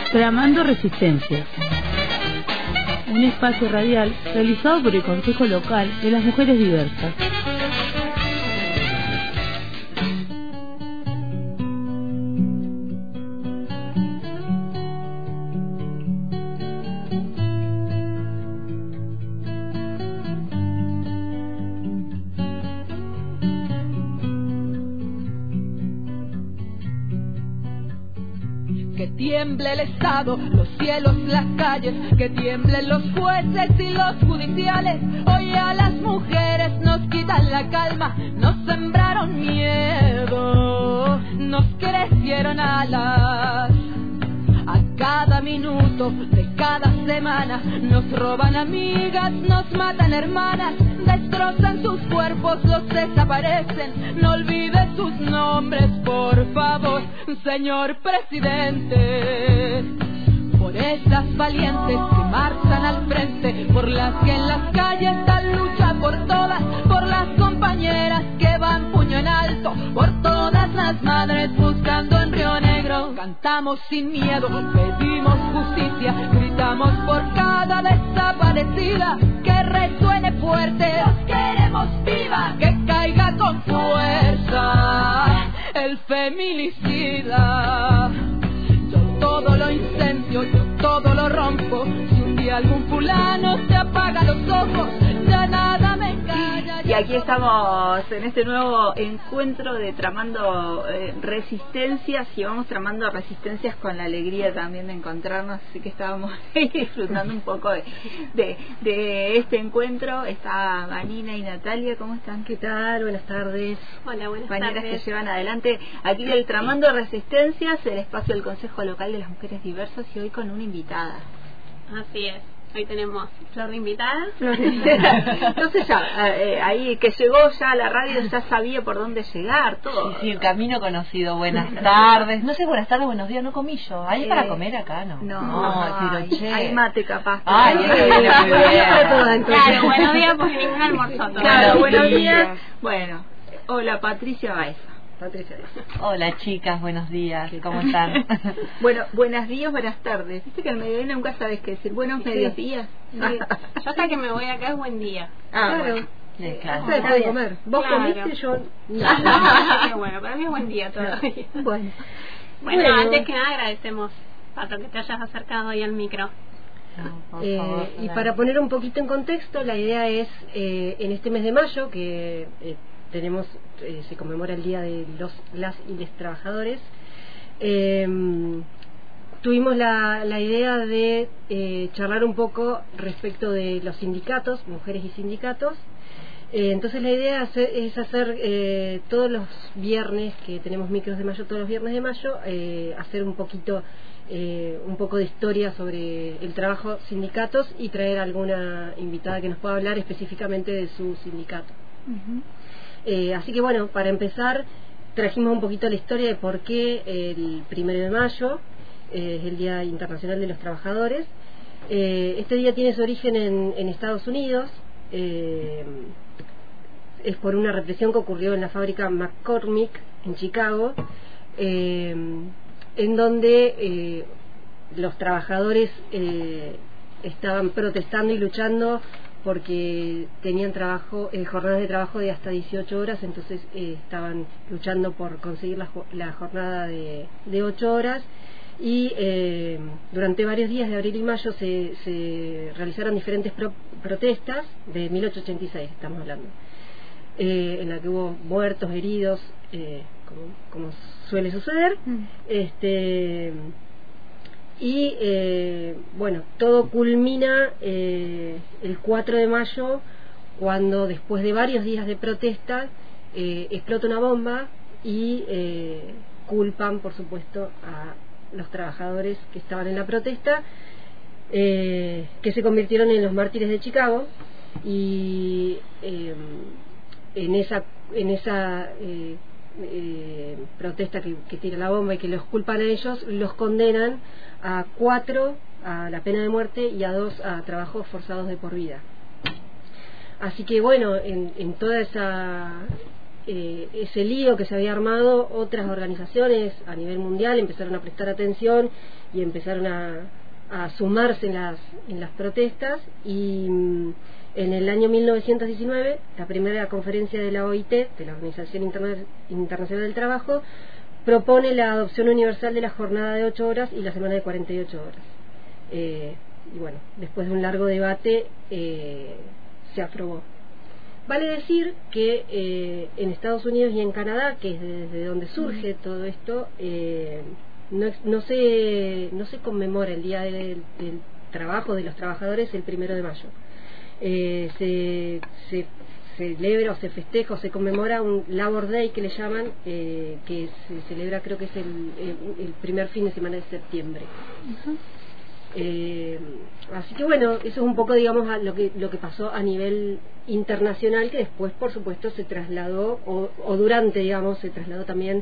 Tramando Resistencias, un espacio radial realizado por el Consejo Local de las Mujeres Diversas. Que tiemble el Estado, los cielos, las calles, que tiemblen los jueces y los judiciales. Hoy a las mujeres nos quitan la calma, nos sembraron miedo, nos crecieron alas. A cada minuto de cada semana nos roban amigas, nos matan hermanas, destrozan sus cuerpos, los desaparecen. No olvide sus nombres, por favor, señor presidente. Por esas valientes que marchan al frente, por las que en las calles dan lucha por todas, por las compañeras que van puño en alto, por todas las madres buscando en Río Negro. Cantamos sin miedo, pedimos justicia, gritamos por cada desaparecida, que resuene fuerte, los queremos viva, que caiga con fuerza el feminicida. Yo todo lo incendio, yo todo lo rompo. Si un día algún fulano se apaga los ojos, ya nada me calla. Y aquí estamos en este nuevo encuentro de Tramando Resistencias, y vamos tramando resistencias con la alegría también de encontrarnos, así que estábamos disfrutando un poco de este encuentro. Está Vanina y Natalia, ¿cómo están? ¿Qué tal? Buenas tardes. Hola, buenas Compañeras tardes. que llevan adelante aquí del Tramando Resistencias, el espacio del Consejo Local de las Mujeres Diversas, y hoy con una invitada. Así es. Hoy tenemos Flor de invitada. Entonces ya, ahí que llegó ya a la radio, ya sabía por dónde llegar, todo. Sí, el camino conocido. Buenas tardes. No sé, buenas tardes, buenos días, no comí yo. ¿Hay para comer acá? Hay mate capaz. Ay, Claro, buenos días porque ningún almorzó todavía. Claro, buenos días. Bueno, hola Patricia Baeza. Hola chicas, buenos días, ¿cómo están? Bueno, buenos días, buenas tardes. Viste que al mediodía nunca sabes qué decir. Buenos medios días. Sí. Yo hasta que me voy acá es buen día. Claro. Claro. Se puede comer. ¿Vos Claro. comiste? Yo no. Qué bueno, para mí es buen día todavía. Bueno. Bueno, antes que nada agradecemos, Pato, que te hayas acercado hoy al micro. Por favor, Y para poner un poquito en contexto, la idea es en este mes de mayo que tenemos se conmemora el Día de las y les trabajadores. Tuvimos la idea de charlar un poco respecto de los sindicatos, mujeres y sindicatos. Entonces la idea es hacer todos los viernes, que tenemos micros de mayo, todos los viernes de mayo, hacer un poco de historia sobre el trabajo sindicatos y traer alguna invitada que nos pueda hablar específicamente de su sindicato. Así que bueno, para empezar trajimos un poquito la historia de por qué el 1 de mayo es el Día Internacional de los Trabajadores. Este día tiene su origen en Estados Unidos. Es por una represión que ocurrió en la fábrica McCormick en Chicago, en donde los trabajadores estaban protestando y luchando porque tenían jornadas de trabajo de hasta 18 horas, entonces estaban luchando por conseguir la jornada de 8 horas. Y durante varios días de abril y mayo se realizaron diferentes protestas, de 1886 estamos hablando, en la que hubo muertos, heridos, como suele suceder. Bueno, todo culmina el 4 de mayo, cuando después de varios días de protesta explota una bomba y culpan, por supuesto, a los trabajadores que estaban en la protesta, que se convirtieron en los mártires de Chicago. Y en esa protesta que tira la bomba y que los culpan a ellos, los condenan a 4 a la pena de muerte y a 2 a trabajos forzados de por vida. Así que bueno, en toda esa ese lío que se había armado, otras organizaciones a nivel mundial empezaron a prestar atención y empezaron a sumarse en las protestas, y en el año 1919 la primera conferencia de la OIT, de la Organización Internacional del Trabajo, propone la adopción universal de la jornada de 8 horas y la semana de 48 horas. Y bueno, después de un largo debate se aprobó. Vale decir que en Estados Unidos y en Canadá, que es desde donde surge todo esto, no se conmemora el Día del Trabajo de los Trabajadores el 1 de mayo. Se celebra o se festeja o se conmemora un Labor Day, que le llaman, que se celebra, creo que es el primer fin de semana de septiembre. Así que bueno, eso es un poco, digamos, lo que pasó a nivel internacional, que después, por supuesto, se trasladó o durante, digamos, se trasladó también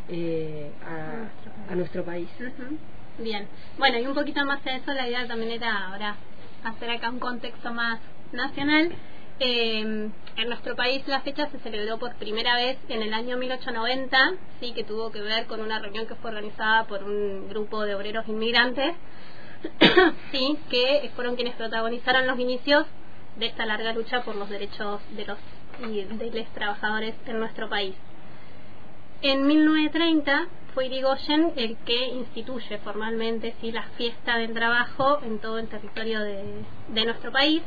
a nuestro país. Bien, bueno, y un poquito más de eso, la idea también era ahora hacer acá un contexto más nacional. En nuestro país la fecha se celebró por primera vez en el año 1890, sí, que tuvo que ver con una reunión que fue organizada por un grupo de obreros inmigrantes sí, que fueron quienes protagonizaron los inicios de esta larga lucha por los derechos de los trabajadores en nuestro país. En 1930 fue Irigoyen el que instituye formalmente, sí, la fiesta del trabajo en todo el territorio de nuestro país,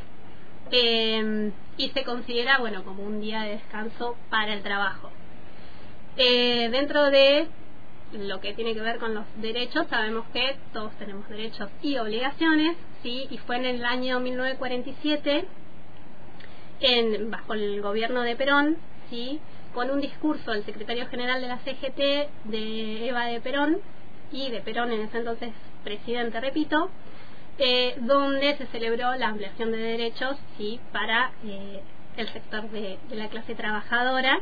y se considera, bueno, como un día de descanso para el trabajo. Dentro de lo que tiene que ver con los derechos, sabemos que todos tenemos derechos y obligaciones, sí, y fue en el año 1947, bajo el gobierno de Perón, sí, con un discurso del secretario general de la CGT, de Eva de Perón, y de Perón en ese entonces presidente, repito, donde se celebró la ampliación de derechos, sí, para el sector de la clase trabajadora,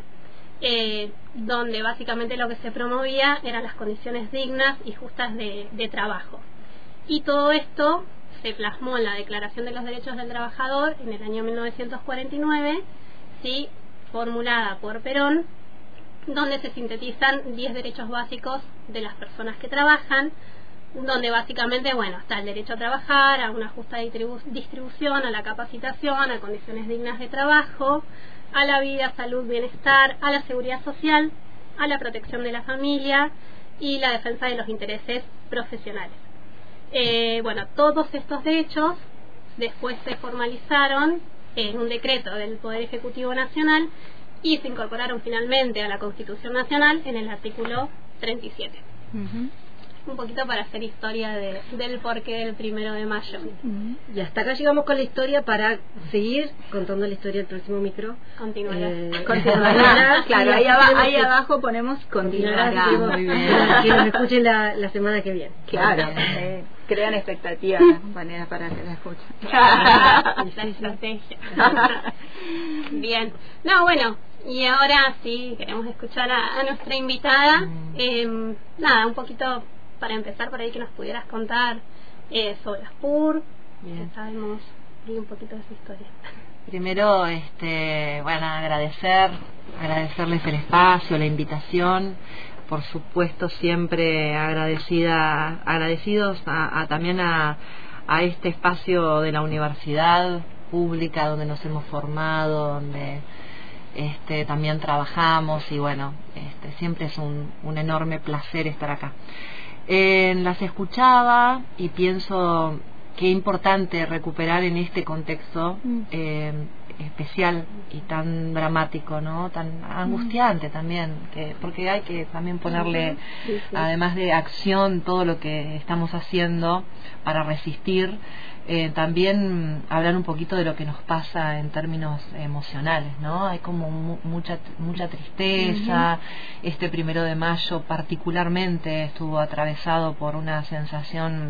donde básicamente lo que se promovía eran las condiciones dignas y justas de trabajo. Y todo esto se plasmó en la Declaración de los Derechos del Trabajador en el año 1949, sí, formulada por Perón, donde se sintetizan 10 derechos básicos de las personas que trabajan, donde básicamente, bueno, está el derecho a trabajar, a una justa distribución, a la capacitación, a condiciones dignas de trabajo, a la vida, salud, bienestar, a la seguridad social, a la protección de la familia y la defensa de los intereses profesionales. Bueno, todos estos derechos después se formalizaron en un decreto del Poder Ejecutivo Nacional y se incorporaron finalmente a la Constitución Nacional en el artículo 37. Un poquito para hacer historia del porqué del 1 de mayo. Y hasta acá llegamos con la historia, para seguir contando la historia del próximo micro. Continuará. Claro, ahí abajo ponemos continuará. Muy bien. Que nos escuchen la semana que viene. Claro, crean expectativas las compañeras para que la escuchen. La estrategia. Bien. No, bueno, y ahora sí queremos escuchar a nuestra invitada. Nada, un poquito para empezar por ahí, que nos pudieras contar sobre ASPUR, que sabemos un poquito de su historia. Primero, bueno, agradecerles el espacio, la invitación, por supuesto siempre agradecidos también a este espacio de la universidad pública donde nos hemos formado, donde también trabajamos, y bueno, siempre es un enorme placer estar acá. Las escuchaba y pienso qué importante recuperar en este contexto especial y tan dramático, ¿no? Tan angustiante también, porque hay que también ponerle, además de acción, todo lo que estamos haciendo para resistir. También hablar un poquito de lo que nos pasa en términos emocionales, ¿no? Hay como mucha tristeza. Este 1 de mayo particularmente estuvo atravesado por una sensación,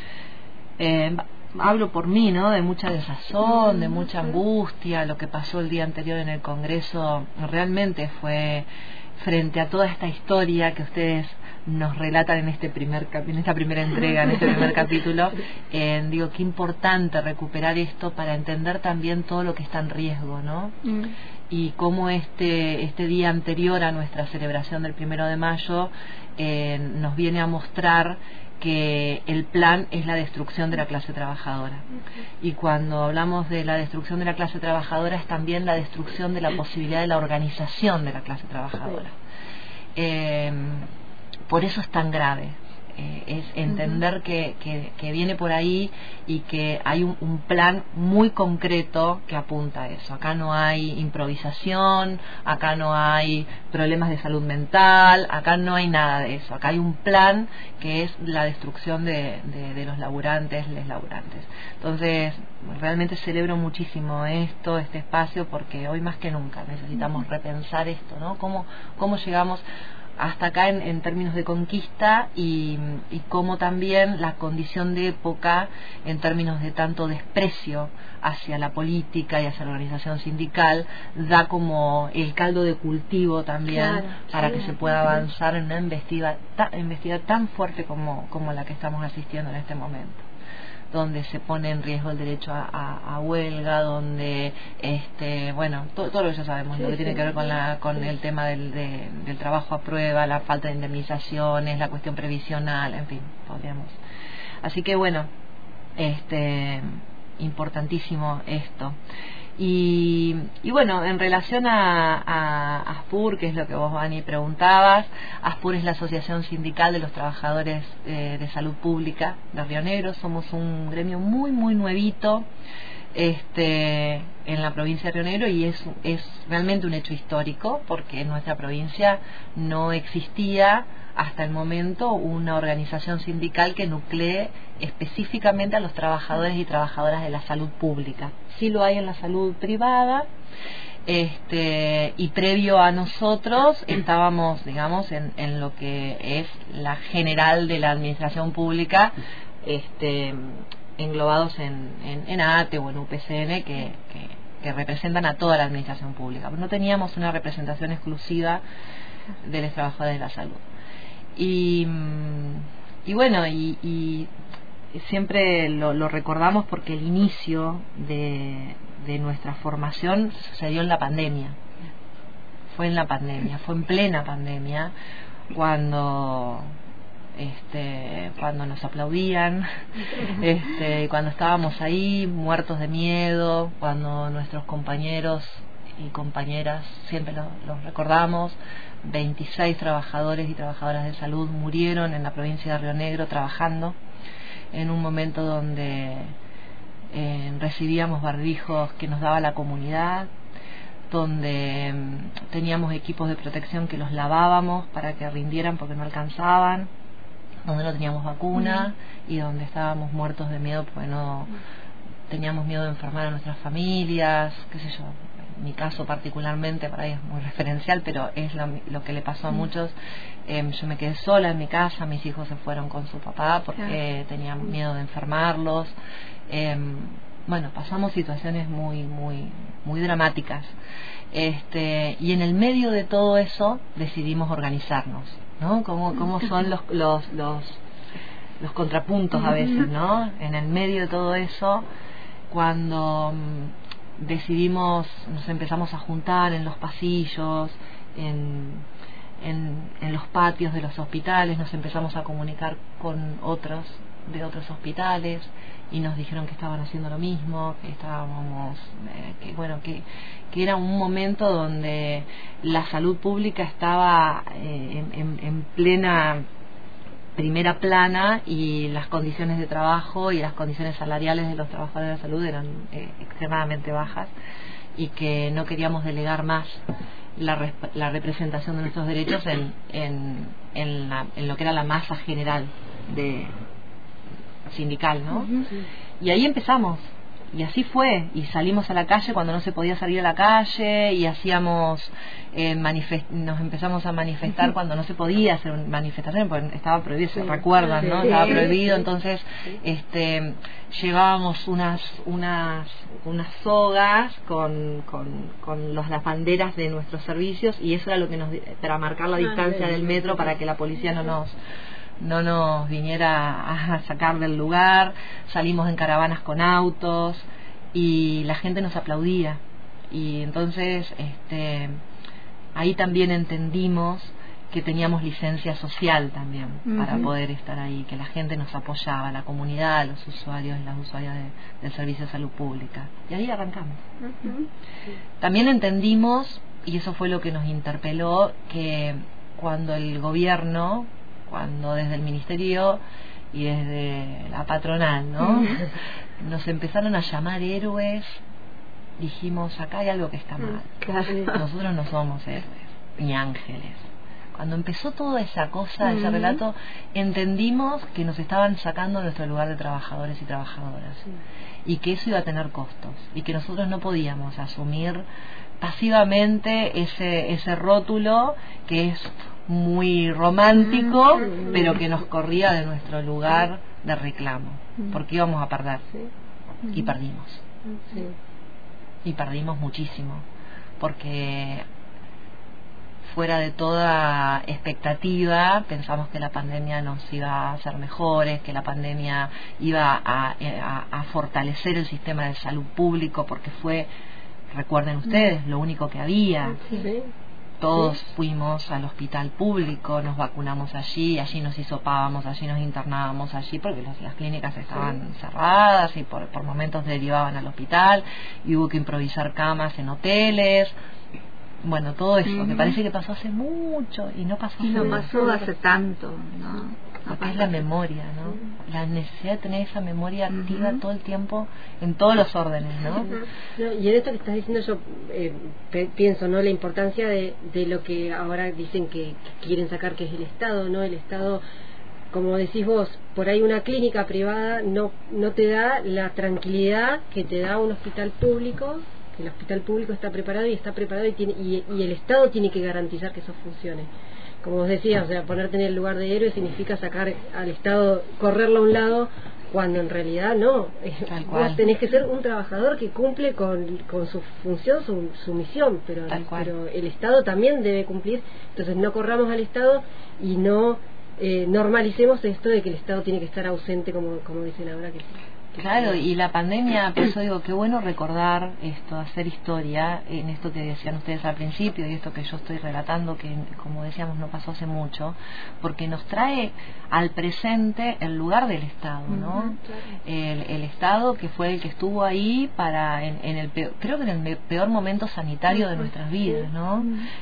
hablo por mí, ¿no? De mucha desazón, de mucha angustia. Lo que pasó el día anterior en el Congreso realmente fue, frente a toda esta historia que ustedes nos relatan en esta primera entrega, en este primer capítulo. Digo, qué importante recuperar esto para entender también todo lo que está en riesgo, ¿no? Y cómo este día anterior a nuestra celebración del 1 de mayo nos viene a mostrar que el plan es la destrucción de la clase trabajadora. Y cuando hablamos de la destrucción de la clase trabajadora es también la destrucción de la posibilidad de la organización de la clase trabajadora. Por eso es tan grave. Es entender que viene por ahí y que hay un plan muy concreto que apunta a eso. Acá no hay improvisación, acá no hay problemas de salud mental, acá no hay nada de eso. Acá hay un plan que es la destrucción de los laburantes, les laburantes. Entonces, realmente celebro muchísimo este espacio, porque hoy más que nunca necesitamos repensar esto, ¿no? ¿Cómo llegamos hasta acá en términos de conquista y cómo también la condición de época en términos de tanto desprecio hacia la política y hacia la organización sindical da como el caldo de cultivo también para que se pueda avanzar en una embestida tan fuerte como la que estamos asistiendo en este momento, donde se pone en riesgo el derecho a huelga, donde todo lo que ya sabemos, lo que tiene que ver con el tema del trabajo a prueba, la falta de indemnizaciones, la cuestión previsional, en fin, podríamos. Así que importantísimo esto. Y bueno, en relación a ASPUR, que es lo que vos, Vani, preguntabas, ASPUR es la Asociación Sindical de los Trabajadores de Salud Pública de Río Negro. Somos un gremio muy, muy nuevito en la provincia de Río Negro, y es realmente un hecho histórico, porque en nuestra provincia no existía hasta el momento una organización sindical que nuclee específicamente a los trabajadores y trabajadoras de la salud pública. Sí lo hay en la salud privada, y previo a nosotros estábamos, digamos, en lo que es la general de la administración pública, englobados en ATE o en UPCN, que representan a toda la administración pública. No teníamos una representación exclusiva de los trabajadores de la salud. Y bueno, y siempre lo recordamos porque el inicio de nuestra formación sucedió en la pandemia. Fue en plena pandemia, cuando nos aplaudían, cuando estábamos ahí muertos de miedo, cuando nuestros compañeros y compañeras, siempre los recordamos, 26 trabajadores y trabajadoras de salud murieron en la provincia de Río Negro trabajando, en un momento donde recibíamos barbijos que nos daba la comunidad, donde teníamos equipos de protección que los lavábamos para que rindieran porque no alcanzaban, donde no teníamos vacuna y donde estábamos muertos de miedo porque no teníamos miedo de enfermar a nuestras familias, qué sé yo. Mi caso particularmente, para ahí es muy referencial, pero es lo que le pasó a muchos. Yo me quedé sola en mi casa, mis hijos se fueron con su papá porque tenían miedo de enfermarlos. Bueno, pasamos situaciones muy, muy, muy dramáticas. Y en el medio de todo eso decidimos organizarnos, ¿no? Cómo son los contrapuntos a veces, ¿no? En el medio de todo eso, cuando decidimos, nos empezamos a juntar en los pasillos, en los patios de los hospitales, nos empezamos a comunicar con otros de otros hospitales y nos dijeron que estaban haciendo lo mismo, que estábamos, que era un momento donde la salud pública estaba en plena primera plana, y las condiciones de trabajo y las condiciones salariales de los trabajadores de la salud eran extremadamente bajas, y que no queríamos delegar más la representación de nuestros derechos en lo que era la masa general sindical, ¿no? Y ahí empezamos así fue, y salimos a la calle cuando no se podía salir a la calle, y hacíamos nos empezamos a manifestar cuando no se podía hacer manifestaciones porque estaba prohibido, se recuerdan, ¿no? Estaba prohibido, entonces llevábamos unas sogas con las banderas de nuestros servicios, y eso era lo que para marcar la distancia del metro, para que la policía no nos viniera a sacar del lugar. Salimos en caravanas con autos y la gente nos aplaudía, y entonces ahí también entendimos que teníamos licencia social también para poder estar ahí, que la gente nos apoyaba, la comunidad, los usuarios y las usuarias del Servicio de Salud Pública, y ahí arrancamos. También entendimos, y eso fue lo que nos interpeló, que cuando el gobierno, cuando desde el ministerio y desde la patronal, ¿no? Nos empezaron a llamar héroes, dijimos, acá hay algo que está mal. Nosotros no somos héroes ni ángeles. Cuando empezó toda esa cosa, ese relato, entendimos que nos estaban sacando de nuestro lugar de trabajadores y trabajadoras, y que eso iba a tener costos, y que nosotros no podíamos asumir pasivamente ese rótulo que es muy romántico, pero que nos corría de nuestro lugar de reclamo, porque íbamos a perder, y perdimos, y perdimos muchísimo, porque fuera de toda expectativa pensamos que la pandemia nos iba a hacer mejores, que la pandemia iba a fortalecer el sistema de salud público, porque fue, recuerden ustedes, lo único que había. Todos fuimos al hospital público, nos vacunamos allí nos hisopábamos, allí nos internábamos allí, porque las clínicas estaban cerradas y por momentos derivaban al hospital, y hubo que improvisar camas en hoteles. Bueno, todo eso, me parece que pasó hace mucho, y no pasó hace tanto, ¿no? Porque es la memoria, ¿no? La necesidad de tener esa memoria activa todo el tiempo, en todos los órdenes, ¿no? Y en esto que estás diciendo yo pienso, ¿no? La importancia de lo que ahora dicen que quieren sacar, que es el Estado, ¿no? El Estado, como decís vos, por ahí una clínica privada no te da la tranquilidad que te da un hospital público, que el hospital público está preparado y el Estado tiene que garantizar que eso funcione. Como vos decías, o sea, ponerte en el lugar de héroe significa sacar al Estado, correrlo a un lado, cuando en realidad no. Vos tenés que ser un trabajador que cumple con su función, su misión, pero el Estado también debe cumplir. Entonces no corramos al Estado y no normalicemos esto de que el Estado tiene que estar ausente, como dicen ahora que sí. Claro, y la pandemia, por eso digo, qué bueno recordar esto, hacer historia en esto que decían ustedes al principio, y esto que yo estoy relatando, que como decíamos no pasó hace mucho, porque nos trae al presente el lugar del Estado, ¿no? El Estado que fue el que estuvo ahí en el peor, creo que en el peor momento sanitario de nuestras vidas, ¿no?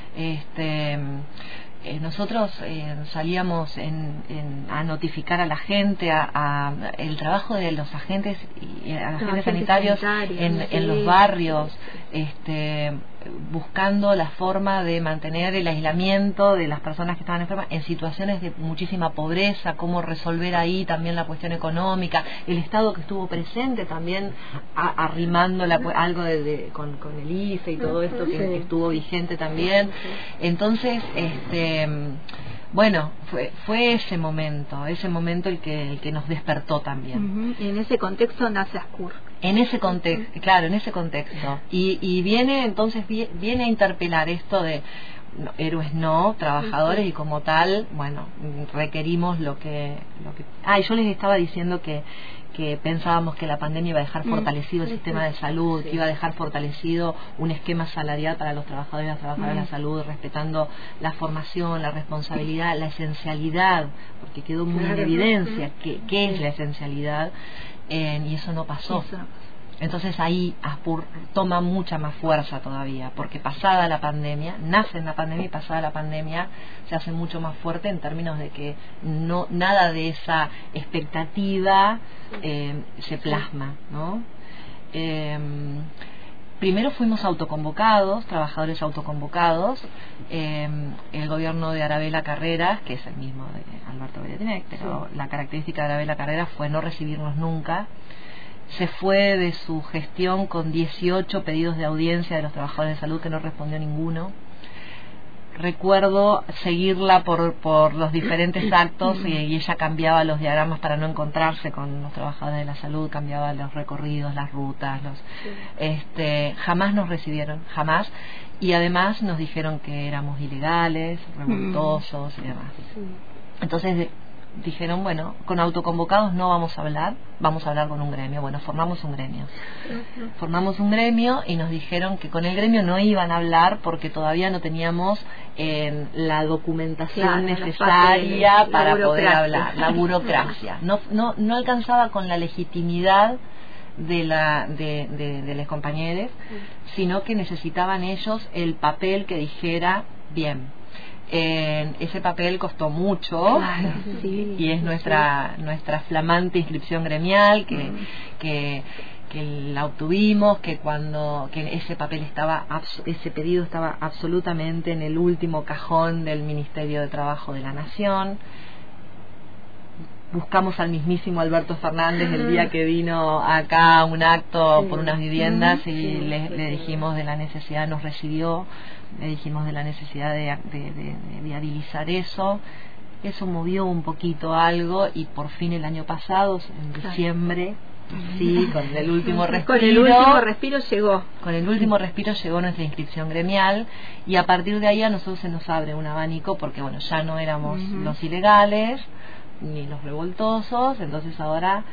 Nosotros salíamos a notificar a la gente, el trabajo de los agentes sanitarios en los barrios, buscando la forma de mantener el aislamiento de las personas que estaban enfermas en situaciones de muchísima pobreza, cómo resolver ahí también la cuestión económica, el Estado que estuvo presente también arrimando algo con el IFE y todo esto que estuvo vigente también. Entonces bueno, fue ese momento el que nos despertó también. Y en ese contexto nace ASCUR. En ese contexto, claro, en ese contexto. Y viene a interpelar esto de héroes no, trabajadores, y como tal, bueno, requerimos lo que y yo les estaba diciendo que pensábamos que la pandemia iba a dejar fortalecido el sistema de salud, que iba a dejar fortalecido un esquema salarial para los trabajadores y las trabajadoras de la salud, respetando la formación, la responsabilidad, la esencialidad, porque quedó muy en evidencia qué es la esencialidad, y eso no pasó. Entonces ahí ASPUR toma mucha más fuerza todavía, porque pasada la pandemia, nace en la pandemia, y pasada la pandemia se hace mucho más fuerte en términos de que nada de esa expectativa se plasma, ¿no? Primero fuimos autoconvocados, trabajadores autoconvocados. El gobierno de Arabella Carreras, que es el mismo de Alberto Beretinec, pero la característica de Arabella Carreras fue no recibirnos nunca. se fue de su gestión con 18 pedidos de audiencia de los trabajadores de salud que no respondió ninguno. Recuerdo seguirla por los diferentes actos y ella cambiaba los diagramas para no encontrarse con los trabajadores de la salud, cambiaba los recorridos, las rutas, jamás nos recibieron, jamás, y además nos dijeron que éramos ilegales, revoltosos y demás. Entonces dijeron, bueno, con autoconvocados no vamos a hablar con un gremio. Bueno, formamos un gremio y nos dijeron que con el gremio no iban a hablar porque todavía no teníamos la documentación necesaria para poder hablar, la burocracia. No alcanzaba con la legitimidad de los compañeros, sino que necesitaban ellos el papel que dijera bien. Ese papel costó mucho, y es nuestra flamante inscripción gremial que la obtuvimos, que ese pedido estaba absolutamente en el último cajón del Ministerio de Trabajo de la Nación. Buscamos al mismísimo Alberto Fernández el día que vino acá a un acto por unas viviendas y le dijimos de la necesidad, nos recibió, le dijimos de la necesidad de viabilizar eso. Eso movió un poquito algo y por fin el año pasado, en diciembre, con el último respiro llegó nuestra inscripción gremial, y a partir de ahí a nosotros se nos abre un abanico porque bueno, ya no éramos los ilegales ni los revoltosos, entonces ahora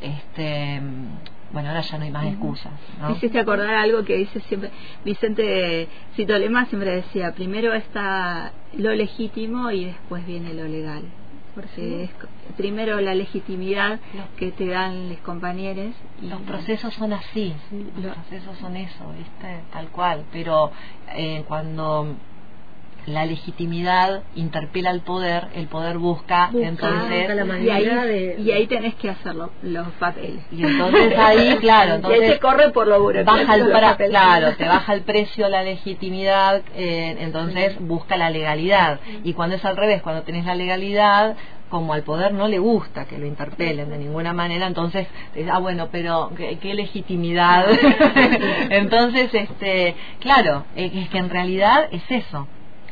ahora ya no hay más excusas, ¿no? Me hiciste acordar algo que dice siempre Vicente Citolema, siempre decía, primero está lo legítimo y después viene lo legal, porque es primero la legitimidad que te dan los compañeros y los procesos son así, los procesos son eso, ¿viste? Tal cual, pero cuando la legitimidad interpela al poder, el poder busca entonces la y ahí tenés que hacerlo, los papeles, y entonces ahí entonces y ahí se corre por lo burocrático, te baja el precio la legitimidad, entonces busca la legalidad, y cuando es al revés, cuando tenés la legalidad, como al poder no le gusta que lo interpelen de ninguna manera, entonces pero qué legitimidad. Entonces claro, es que en realidad es eso.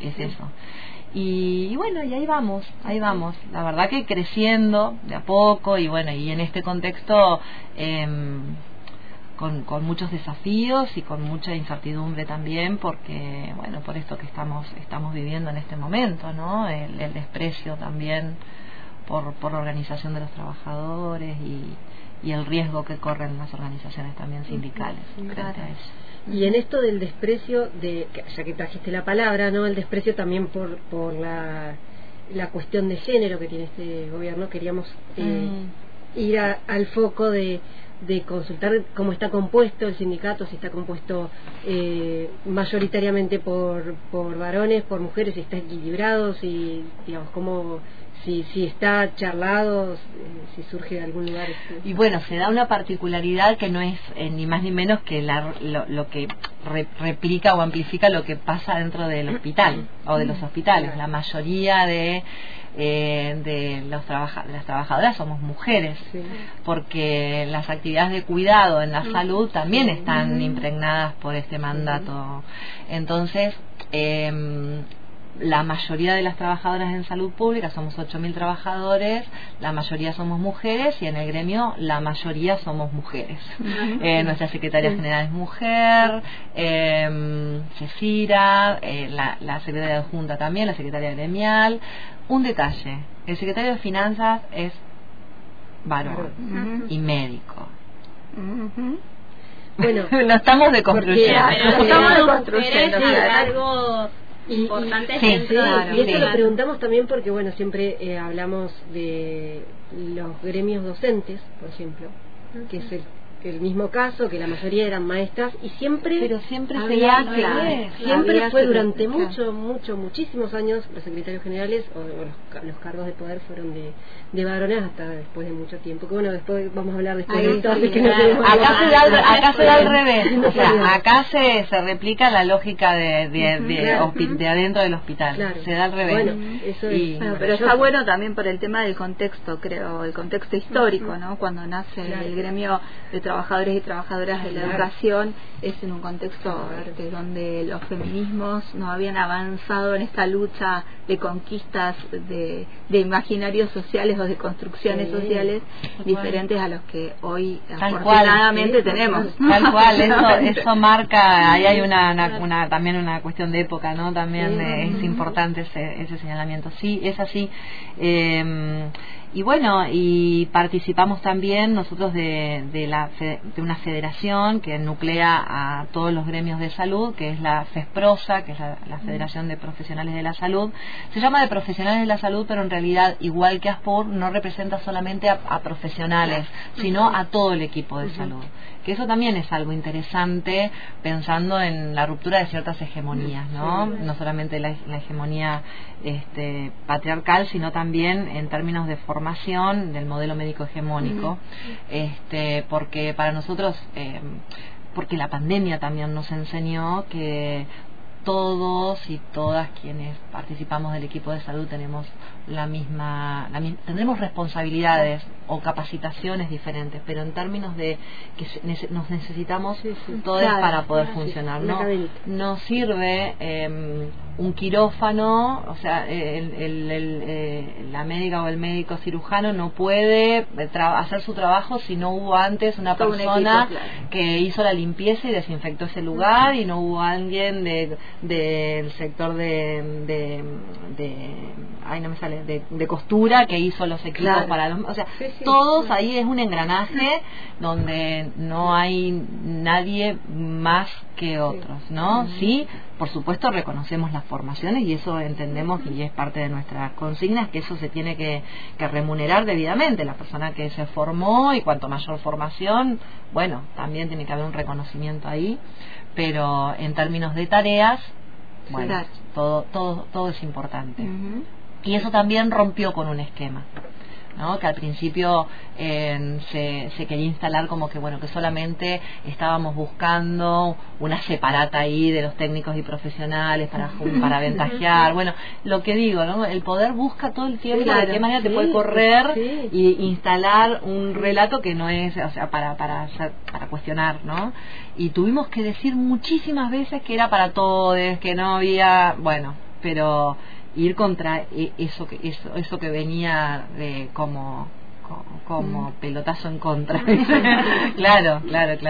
Y bueno, y ahí vamos, la verdad que creciendo de a poco, y bueno, y en este contexto con muchos desafíos y con mucha incertidumbre también, porque bueno, por esto que estamos viviendo en este momento, ¿no? El desprecio también por la organización de los trabajadores y el riesgo que corren las organizaciones también sindicales frente a eso. Y en esto del desprecio, ya que trajiste la palabra, ¿no? El desprecio también por la cuestión de género que tiene este gobierno, queríamos ir al foco de consultar cómo está compuesto el sindicato, si está compuesto mayoritariamente por varones, por mujeres, si está equilibrado, si digamos si está charlado, si surge de algún lugar. Y bueno, se da una particularidad que no es ni más ni menos que lo que replica o amplifica lo que pasa dentro del hospital o de los hospitales. La mayoría de las trabajadoras somos mujeres, porque las actividades de cuidado en la salud también están impregnadas por este mandato. Entonces la mayoría de las trabajadoras en salud pública, somos 8.000 trabajadores, la mayoría somos mujeres, y en el gremio la mayoría somos mujeres. Nuestra secretaria general es mujer, Cecira, la secretaria adjunta también, la secretaria gremial. Un detalle, el secretario de finanzas es varón y médico. Bueno, no estamos deconstruyendo. Algo importante dentro y esto lo preguntamos también porque bueno, siempre hablamos de los gremios docentes, por ejemplo, que es el mismo caso, que la mayoría eran maestras, y siempre fue durante muchísimos años los secretarios generales o los cargos de poder fueron de varones hasta después de mucho tiempo, que bueno, después vamos a hablar de esto acá se da al revés, o sea, acá se replica la lógica de adentro del hospital, se da al revés. Bueno, eso pero está bueno también por el tema del contexto, creo, el contexto histórico, ¿no? Cuando nace el gremio de trabajadores y trabajadoras de la educación es en un contexto donde los feminismos no habían avanzado en esta lucha de conquistas de imaginarios sociales o de construcciones sociales diferentes a los que hoy afortunadamente tenemos. Tal cual, eso marca, ahí hay también una cuestión de época, ¿no? También es importante ese señalamiento. Sí, es así. Y bueno, y participamos también nosotros de una federación que nuclea a todos los gremios de salud, que es la FESPROSA, que es la Federación de Profesionales de la Salud. Se llama de Profesionales de la Salud, pero en realidad, igual que ASPUR, no representa solamente a profesionales, sino a todo el equipo de salud. Que eso también es algo interesante, pensando en la ruptura de ciertas hegemonías, ¿no? No solamente la hegemonía patriarcal, sino también en términos de formación del modelo médico hegemónico, porque para nosotros, porque la pandemia también nos enseñó que todos y todas quienes participamos del equipo de salud tenemos tendremos responsabilidades o capacitaciones diferentes, pero en términos de que nos necesitamos todos para poder funcionar. No sirve un quirófano, o sea, la médica o el médico cirujano no puede hacer su trabajo si no hubo antes una persona que hizo la limpieza y desinfectó ese lugar, y no hubo alguien del sector de costura que hizo los equipos para los, o sea, todos ahí es un engranaje donde no hay nadie más que otros, ¿no? Sí, por supuesto reconocemos las formaciones y eso entendemos, y es parte de nuestras consignas, que eso se tiene que remunerar debidamente. La persona que se formó, y cuanto mayor formación, bueno, también tiene que haber un reconocimiento ahí, pero en términos de tareas, bueno, todo es importante. Y eso también rompió con un esquema, ¿no? Que al principio se quería instalar como que que solamente estábamos buscando una separata ahí de los técnicos y profesionales para aventajear. Bueno, lo que digo, ¿no? El poder busca todo el tiempo de qué manera te puede correr y instalar un relato que no es, o sea, para cuestionar, ¿no? Y tuvimos que decir muchísimas veces que era para todos, que no había, pero ir contra eso que venía de como pelotazo en contra. Claro.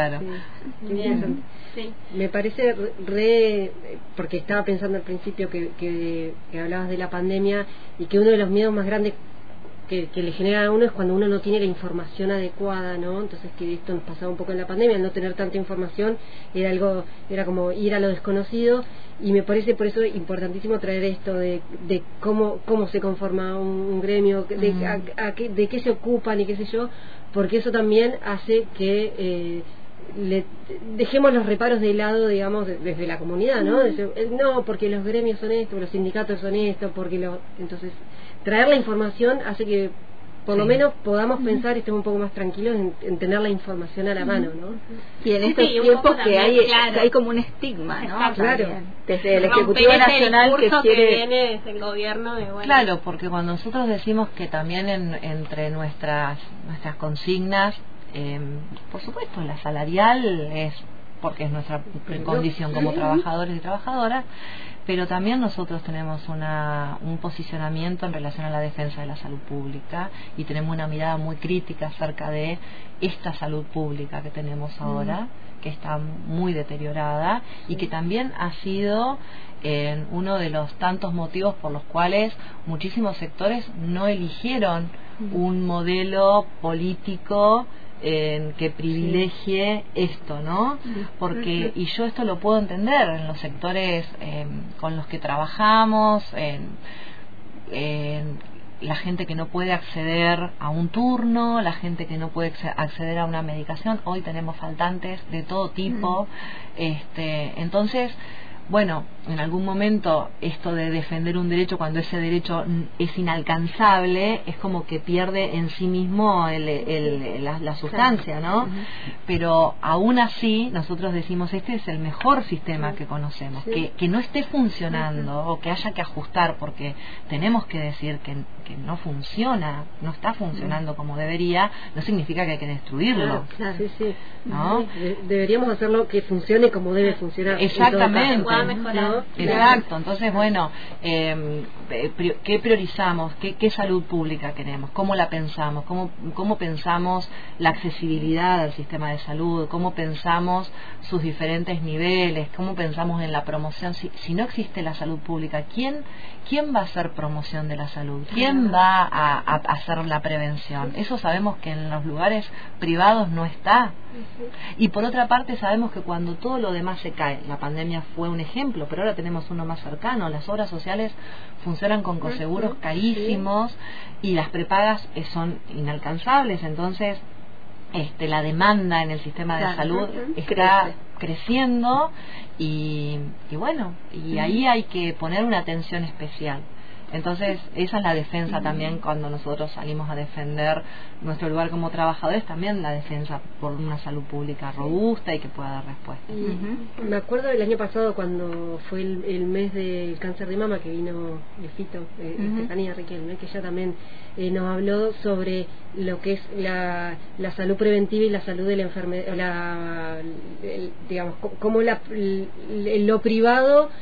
Sí. Me parece porque estaba pensando al principio que hablabas de la pandemia, y que uno de los miedos más grandes que le genera a uno es cuando uno no tiene la información adecuada, ¿no? Entonces, que esto nos pasaba un poco en la pandemia, al no tener tanta información era como ir a lo desconocido, y me parece por eso importantísimo traer esto de cómo se conforma un gremio, de qué se ocupan y qué sé yo, porque eso también hace que dejemos los reparos de lado, digamos, desde la comunidad, ¿no? No, porque los gremios son esto, los sindicatos son esto, entonces traer la información hace que por lo menos podamos pensar y estemos un poco más tranquilos en tener la información a la mano, ¿no? Y en estos tiempos que hay como un estigma, ¿no? Claro. Desde el Ejecutivo Nacional que viene desde el gobierno Claro, porque cuando nosotros decimos que también entre nuestras consignas, por supuesto, la salarial es porque es nuestra condición como trabajadores y trabajadoras, pero también nosotros tenemos un posicionamiento en relación a la defensa de la salud pública, y tenemos una mirada muy crítica acerca de esta salud pública que tenemos ahora, que está muy deteriorada, y que también ha sido uno de los tantos motivos por los cuales muchísimos sectores no eligieron un modelo político que privilegie esto, ¿no? Porque, y yo esto lo puedo entender en los sectores con los que trabajamos, la gente que no puede acceder a un turno, la gente que no puede acceder a una medicación. Hoy tenemos faltantes de todo tipo, entonces bueno, en algún momento esto de defender un derecho cuando ese derecho es inalcanzable es como que pierde en sí mismo la sustancia, ¿no? Pero aún así nosotros decimos este es el mejor sistema que conocemos, que no esté funcionando o que haya que ajustar porque tenemos que decir que no funciona, no está funcionando como debería, no significa que hay que destruirlo. Claro. Sí. ¿No? Deberíamos hacerlo que funcione como debe funcionar. Exactamente. Mejorar. ¿No? Exacto. Entonces, bueno, ¿qué priorizamos? ¿Qué salud pública queremos? ¿Cómo la pensamos? ¿Cómo pensamos la accesibilidad al sistema de salud? ¿Cómo pensamos sus diferentes niveles? ¿Cómo pensamos en la promoción? Si no existe la salud pública, ¿quién va a hacer promoción de la salud? ¿Quién va a hacer la prevención? Eso sabemos que en los lugares privados no está. Y por otra parte sabemos que cuando todo lo demás se cae, la pandemia fue un ejemplo, pero ahora tenemos uno más cercano, las obras sociales funcionan con coseguros carísimos y las prepagas son inalcanzables, entonces la demanda en el sistema de salud está creciendo y bueno, y ahí hay que poner una atención especial. Entonces, esa es la defensa también cuando nosotros salimos a defender nuestro lugar como trabajadores, también la defensa por una salud pública robusta y que pueda dar respuesta. Me acuerdo del año pasado cuando fue el mes del cáncer de mama que vino Fito, Estefanía Riquelme, que ella también nos habló sobre lo que es la salud preventiva y la salud de la enfermedad, digamos, cómo lo privado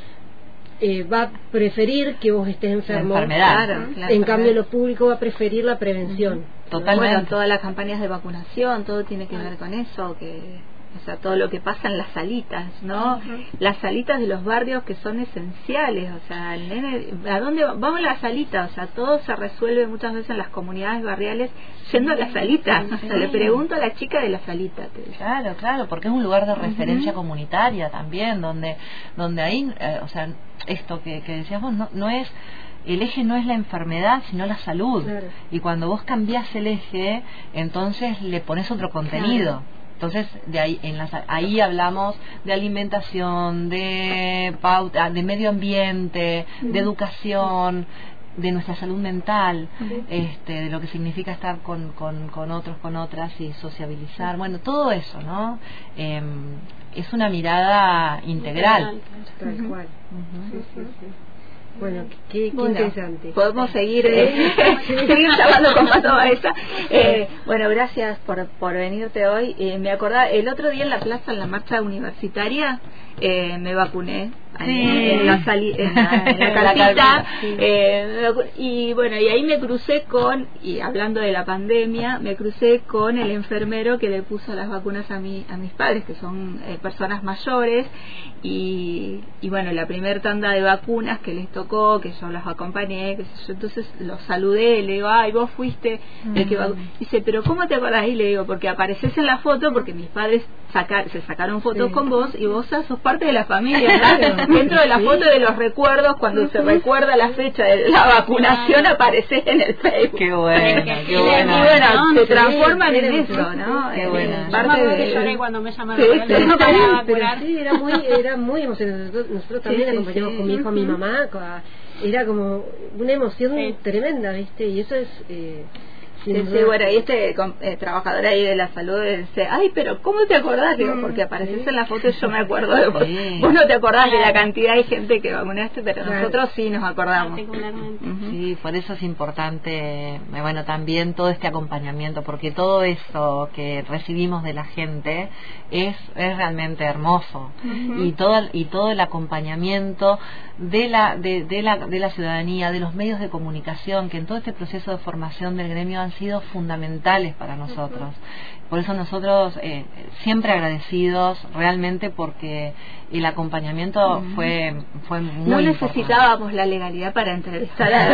va a preferir que vos estés enfermo, claro, en cambio lo público va a preferir la prevención. Totalmente. Bueno, todas las campañas de vacunación, todo tiene que ver con eso, o sea, todo lo que pasa en las salitas, ¿no? Las salitas de los barrios que son esenciales, o sea, el nene, ¿a dónde vamos a la salita? O sea, todo se resuelve muchas veces en las comunidades barriales yendo a la salita. O sea, le pregunto a la chica de la salita. Claro, porque es un lugar de referencia comunitaria también, donde ahí, o sea, esto que decías vos, no es... El eje no es la enfermedad, sino la salud. Claro. Y cuando vos cambiás el eje, entonces le pones otro contenido. Claro. Entonces, de ahí ahí hablamos de alimentación, de pauta, de medio ambiente, de educación, de nuestra salud mental, de lo que significa estar con otros, con otras y sociabilizar. Bueno, todo eso, ¿no? Es una mirada integral. Tal cual. Sí. Bueno, qué interesante. Podemos seguir hablando con Pato Baeza. Bueno, gracias por venirte hoy. Me acordaba, el otro día en la plaza, en la marcha universitaria, me vacuné en la casita, y bueno, y ahí me crucé y hablando de la pandemia, me crucé con el enfermero que le puso las vacunas a mis padres, que son personas mayores, y bueno, la primer tanda de vacunas que les tocó, que yo las acompañé, qué sé yo, entonces los saludé, le digo, ay, vos fuiste el que dice, pero ¿cómo te acordás? Y le digo, porque apareces en la foto, porque mis padres se sacaron fotos con vos, y vos sos parte de la familia, ¿no? Dentro de la foto de los recuerdos, cuando se recuerda la fecha de la vacunación, apareces en el Facebook. Qué bueno, y bueno, se transforman en eso, ¿no? Qué bueno. Parte de lloré cuando me llamaron para vacunar. Sí, era muy emocionante. Nosotros también acompañamos con mi hijo a mi mamá, era como una emoción tremenda, ¿viste? Y eso es... Sí, bueno, y trabajador ahí de la salud dice, ay, pero ¿cómo te acordás? Digo, porque apareces en la foto y yo me acuerdo de vos. Vos no te acordás de la cantidad de gente que vacunaste, pero nosotros sí nos acordamos. Sí, por eso es importante, bueno, también todo este acompañamiento, porque todo eso que recibimos de la gente es realmente hermoso. Y todo el acompañamiento de la ciudadanía, de los medios de comunicación, que en todo este proceso de formación del gremio han sido fundamentales para nosotros. Por eso nosotros siempre agradecidos realmente, porque el acompañamiento fue muy no necesitábamos la legalidad para entrevistar a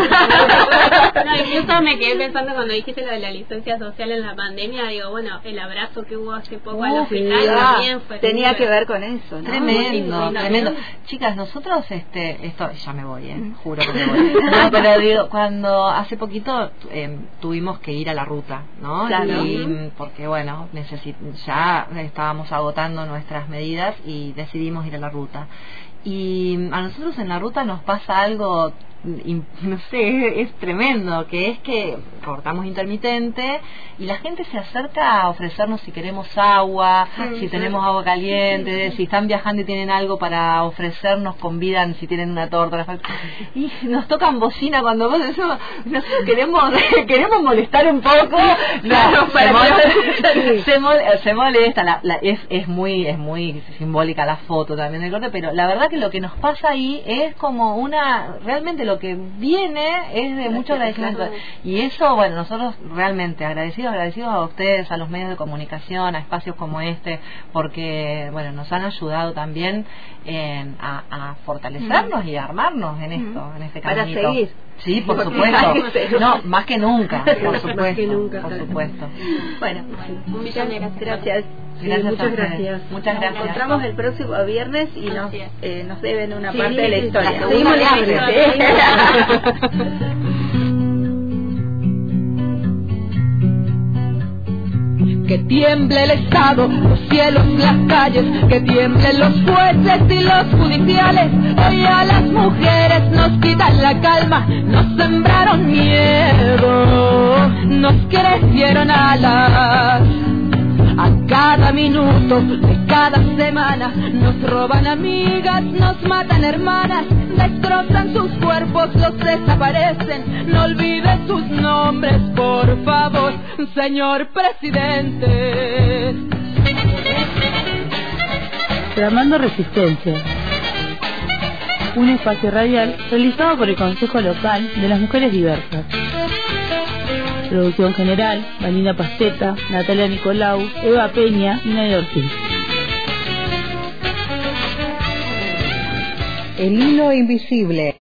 incluso me quedé pensando cuando dijiste lo de la licencia social en la pandemia, digo, bueno, el abrazo que hubo hace poco al hospital también fue tenía que ver con eso, ¿no? Tremendo. Chicas, nosotros esto ya me voy, juro que me voy. No, pero digo, cuando hace poquito tuvimos que ir a la ruta, ¿no? Claro. Y porque bueno, ya estábamos agotando nuestras medidas y decidimos ir a la ruta. Y a nosotros en la ruta nos pasa algo, no sé, es tremendo, que es que cortamos intermitente y la gente se acerca a ofrecernos si queremos agua, si tenemos agua caliente, si están viajando y tienen algo para ofrecernos, convidan si tienen una torta, y nos tocan bocina cuando vos decimos, nosotros queremos molestar un poco, se molesta, es muy simbólica la foto también del corte, pero la verdad que lo que nos pasa ahí es como realmente lo que viene es de mucho agradecimiento, y eso, bueno, nosotros realmente agradecidos a ustedes, a los medios de comunicación, a espacios como este, porque bueno, nos han ayudado también a fortalecernos y a armarnos en esto, en este caminito. Para seguir. Sí, por supuesto. No, más que nunca, por supuesto. Más que nunca, por supuesto. Bueno, un millón de gracias. Muchas gracias. Muchas gracias. Nos encontramos el próximo viernes y nos deben una parte de la historia. Seguimos la historia. Que tiemble el Estado, los cielos, las calles, que tiemblen los jueces y los judiciales. Hoy a las mujeres nos quitan la calma, nos sembraron miedo, nos crecieron alas. A cada minuto de cada semana nos roban amigas, nos matan hermanas, destrozan sus cuerpos, los desaparecen. No olvide sus nombres, por favor, señor presidente. Tramando Resistencia, un espacio radial realizado por el Consejo Local de las Mujeres Diversas. Producción general, Vanina Pasteta, Natalia Nicolau, Eva Peña y Nadia Ortiz. El hilo invisible.